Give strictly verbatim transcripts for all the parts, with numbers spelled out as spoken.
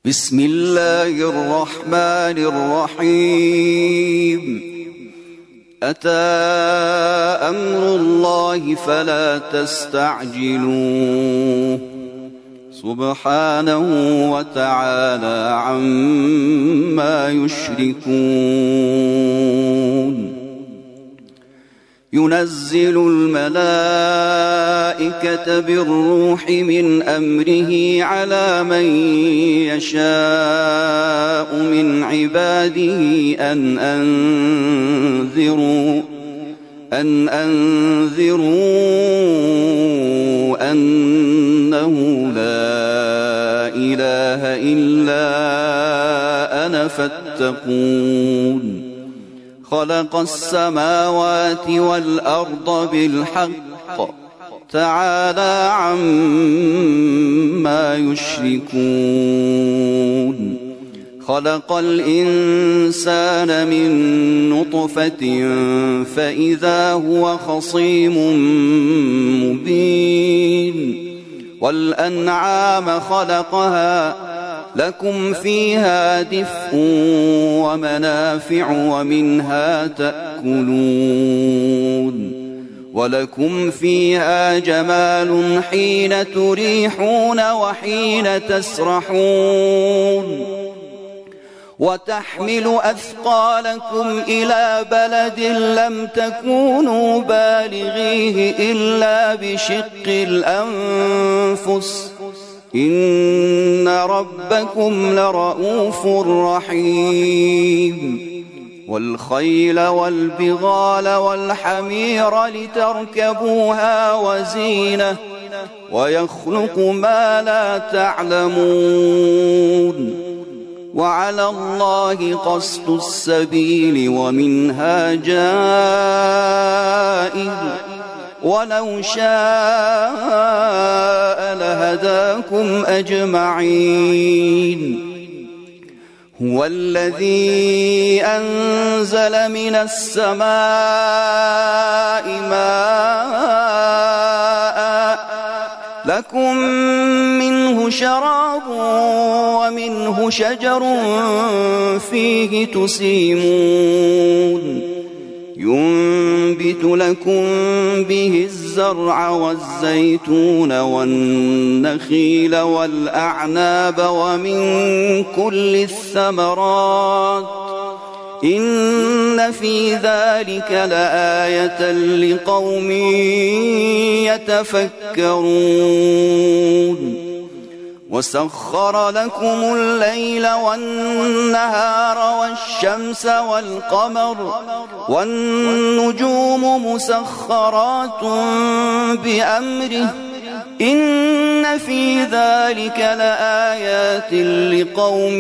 بسم الله الرحمن الرحيم أتى أمر الله فلا تستعجلوه سبحانه وتعالى عما يشركون ينزل الملائكة بالروح من أمره على من يشاء من عباده أن أنذروا أن أنذروا أنه لا إله إلا أنا فاتقون خلق السماوات والأرض بالحق تعالى عما يشركون خلق الإنسان من نطفة فإذا هو خصيم مبين والأنعام خلقها لكم فيها دفء ومنافع ومنها تأكلون ولكم فيها جمال حين تريحون وحين تسرحون وتحمل أثقالكم إلى بلد لم تكونوا بالغيه إلا بشق الأنفس إن ربكم لرؤوف رحيم والخيل والبغال والحمير لتركبوها وزينة ويخلق ما لا تعلمون وعلى الله قصد السبيل ومنها جائر ولو شاء لهداكم أجمعين هو الذي أنزل من السماء ماء لكم منه شراب ومنه شجر فيه تسيمون ينبت لكم به الزرع والزيتون والنخيل والأعناب ومن كل الثمرات إن في ذلك لآية لقوم يتفكرون وسخر لكم الليل والنهار والشمس والقمر والنجوم مسخرات بأمره إن في ذلك لآيات لقوم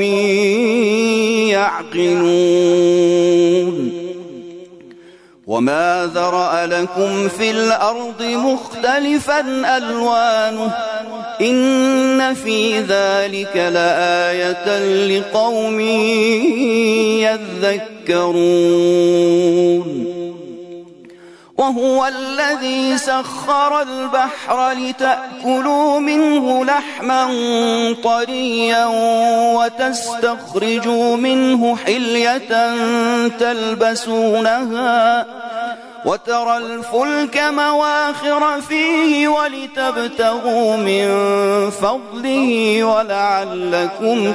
يعقلون وما ذرأ لكم في الأرض مختلفا ألوانه إن في ذلك لآية لقوم يذكرون وهو الذي سخر البحر لتأكلوا منه لحما طريا وتستخرجوا منه حلية تلبسونها وترى الفلك مواخر فيه ولتبتغوا من فضله ولعلكم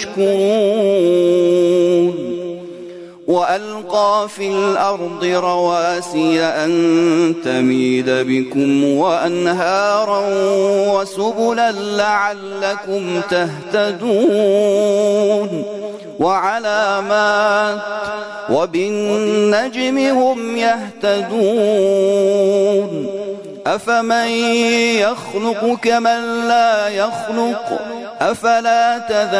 تشكرون وألقى في الأرض رواسي أن تميد بكم وأنهارا وسبلا لعلكم تهتدون وعلامات وبالنجم هم يهتدون أفمن يخلق كمن لا يخلق أفلا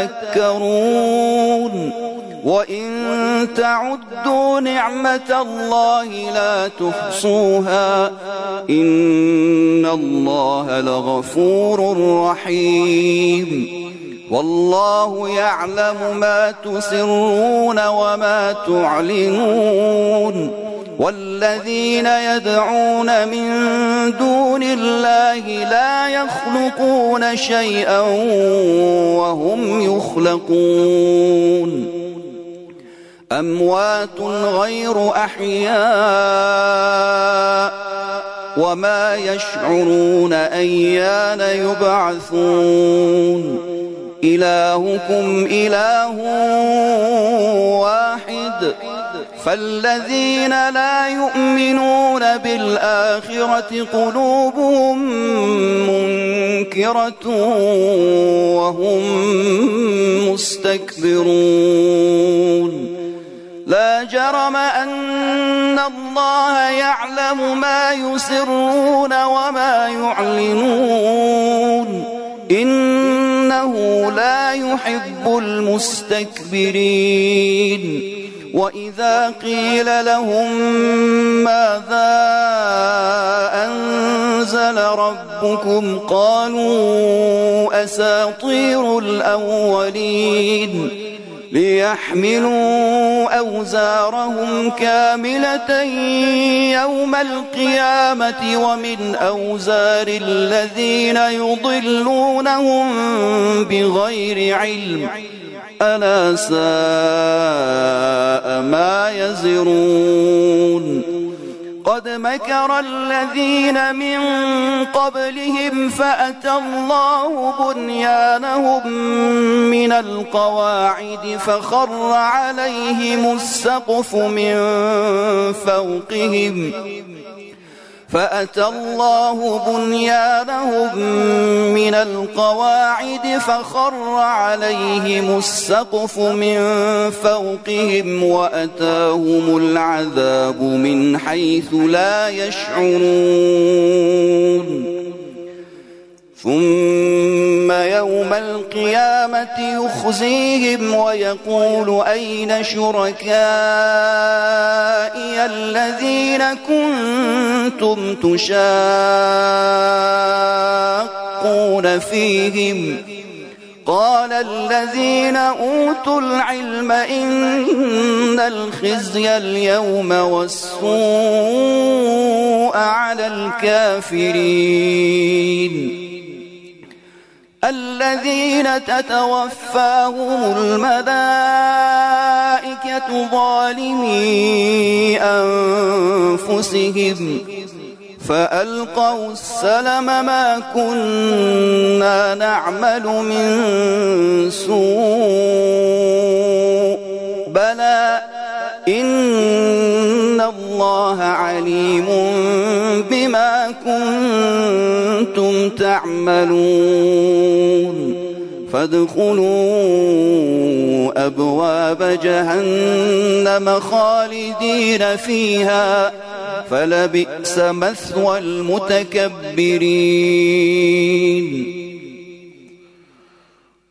تذكرون وإن تعدوا نعمة الله لا تحصوها إن الله لغفور رحيم والله يعلم ما تسرون وما تعلنون والذين يدعون من دون الله لا يخلقون شيئا وهم يخلقون أموات غير أحياء وما يشعرون أيان يبعثون إلهكم إله واحد فالذين لا يؤمنون بالآخرة قلوبهم منكرة وهم مستكبرون لا جرم أن الله يعلم ما يسرون وما يعلنون إنه لا يحب المستكبرين وإذا قيل لهم ماذا أنزل ربكم قالوا أساطير الأولين ليحملوا أوزارهم كاملة يوم القيامة ومن أوزار الذين يضلونهم بغير علم ألا ساء ما يزرون قد مكر الذين من قبلهم فأتى الله بنيانهم من القواعد فخر عليهم السقف من فوقهم فأتى الله بنيانهم من القواعد فخر عليهم السقف من فوقهم وأتاهم العذاب من حيث لا يشعرون ثم يوم القيامة يخزيهم ويقول أين شركائي الذين كنتم تشاقون فيهم قال الذين أوتوا العلم إن الخزي اليوم والسوء على الكافرين الذين تتوفاهم الملائكة ظالمي أنفسهم فألقوا السلم ما كنا نعمل من سوء بلى إن الله عليم بما كنتم تعملون فادخلوا أبواب جهنم خالدين فيها فلبئس مثوى المتكبرين